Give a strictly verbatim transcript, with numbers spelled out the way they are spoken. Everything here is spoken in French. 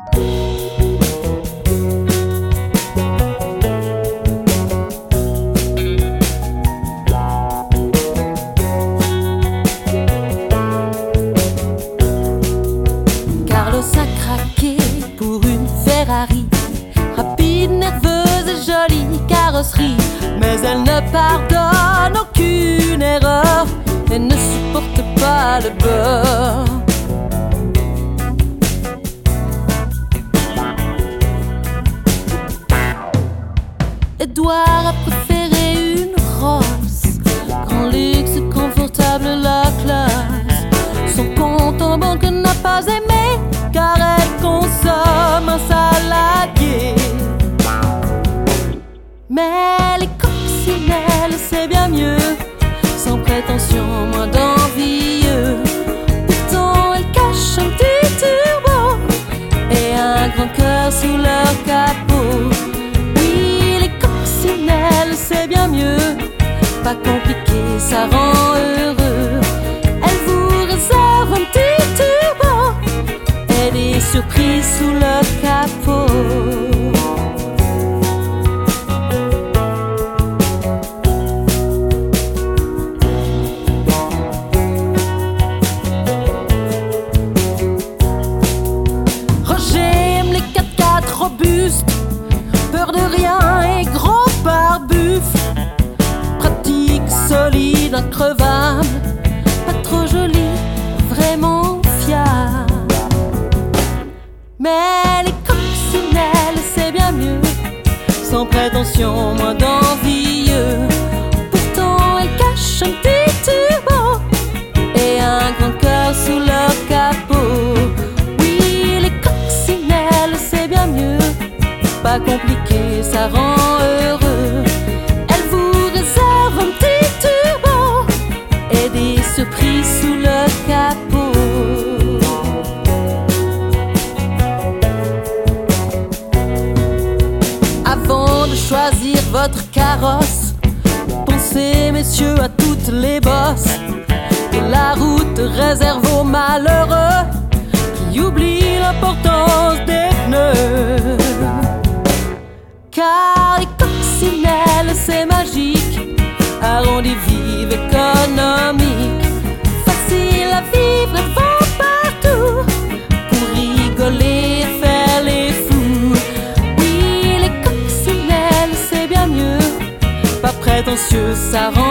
Carlos a craqué pour une Ferrari, rapide, nerveuse et jolie carrosserie. Mais elle ne pardonne aucune erreur et ne supporte pas le beurre. Edouard a préféré une Rolls, grand luxe, confortable, la classe. Son compte en banque n'a pas aimé, car elle consomme un saladier. Mais les coccinelles, c'est bien mieux, sans prétention, moins d'envieux. Pourtant elles cachent un petit turbo et un grand cœur sous leur capot. Oui, les coccinelles, c'est bien mieux, pas compliqué, ça rend heureux. Elles vous réservent un petit turbo et des surprises sous leur capot. Robuste, peur de rien et gros barbuf. Pratique, solide, increvable, pas trop joli, vraiment fiable. Mais les coccinelles, c'est bien mieux, sans prétention, moins d'envieux. Pourtant elles cachent un petit turbo et un grand cœur sous leur capot. Pas compliqué, ça rend heureux. Elle vous réserve un petit turbo et des surprises sous le capot. Avant de choisir votre carrosse, pensez messieurs à toutes les bosses que la route réserve aux malheureux qui oublient l'importance des pneus. Car les coccinelles, c'est magique, arrondi, vive, économique, facile à vivre et vont partout pour rigoler et faire les fous. Oui, les coccinelles, c'est bien mieux, pas prétentieux, ça rend